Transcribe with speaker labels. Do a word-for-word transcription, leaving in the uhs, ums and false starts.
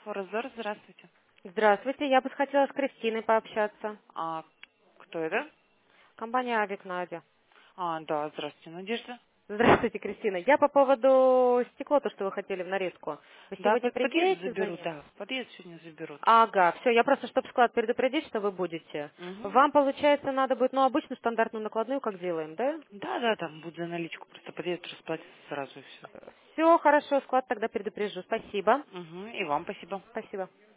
Speaker 1: Форезор, здравствуйте.
Speaker 2: Здравствуйте, я бы хотела с Кристиной пообщаться.
Speaker 1: А кто это?
Speaker 2: Компания Авик Надя.
Speaker 1: А, да, здравствуйте, Надежда.
Speaker 2: Здравствуйте, Кристина. Я по поводу стекла, то, что вы хотели в нарезку. Вы
Speaker 1: Да,
Speaker 2: сегодня
Speaker 1: под подъезд
Speaker 2: приедете за
Speaker 1: заберут,
Speaker 2: ним?
Speaker 1: да, в подъезд сегодня заберут.
Speaker 2: Ага, все, я просто, чтобы склад предупредить, что вы будете.
Speaker 1: Угу.
Speaker 2: Вам, получается, надо будет, ну, обычную стандартную накладную, как делаем, да?
Speaker 1: Да, да, там будет за наличку, просто подъезд расплатится сразу и все.
Speaker 2: Все, хорошо, склад тогда предупрежу. Спасибо.
Speaker 1: Угу, и вам спасибо.
Speaker 2: Спасибо.